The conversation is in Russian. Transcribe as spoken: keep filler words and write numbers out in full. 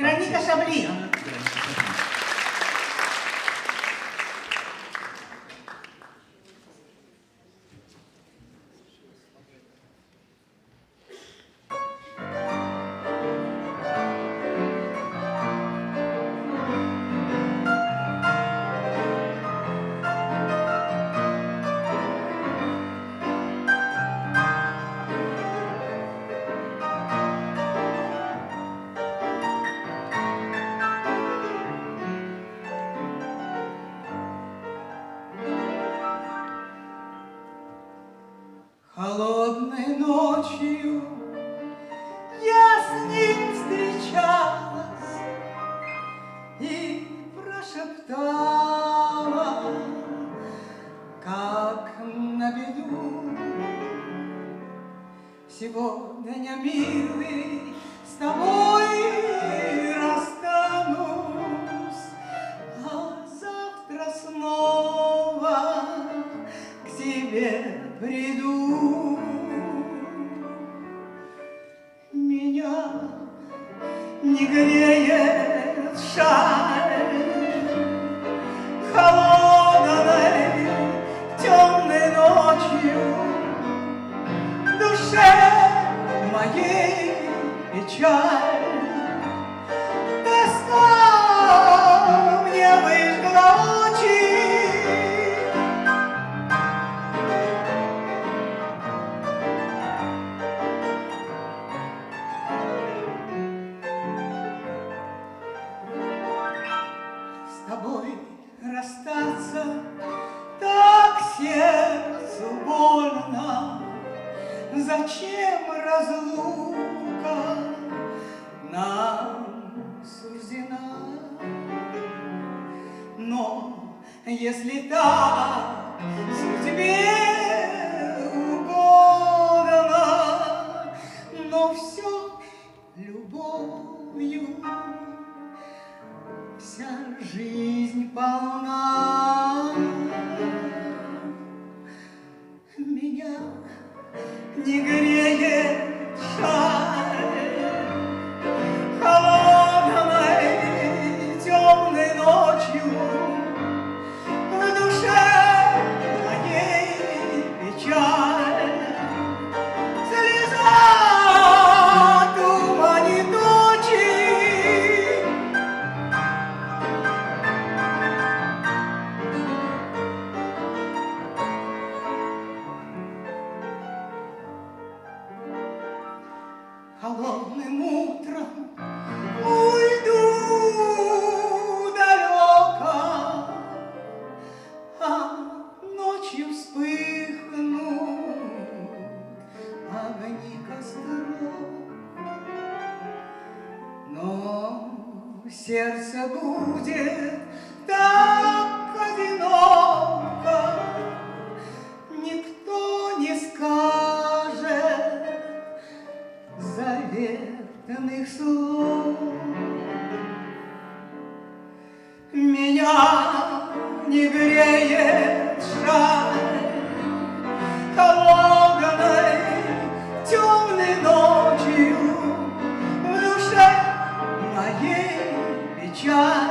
Вероника Шабли. Холодной ночью я с ним встречалась и прошептала, как на беду: сегодня, милый, с тобой расстанусь, а завтра снова к тебе приду. Меня не греет шаль холодной темной ночью, душе моей печаль. Тоска мне выжгла очи, с тобой расстаться так сердцу больно. Зачем разлука нам суждена? Но если так судьбе угодно, но все любовью вся жизнь полна. Меня не греет шаль холодной темной ночью, в душе моей печаль. Слеза туманит очи, холодным утром уйду далеко, а ночью вспыхнут огни костров. Но сердце будет так одиноко, никто не скажет заветных слов. Меня не греет шаль холодной темной ночью, в душе моей печаль.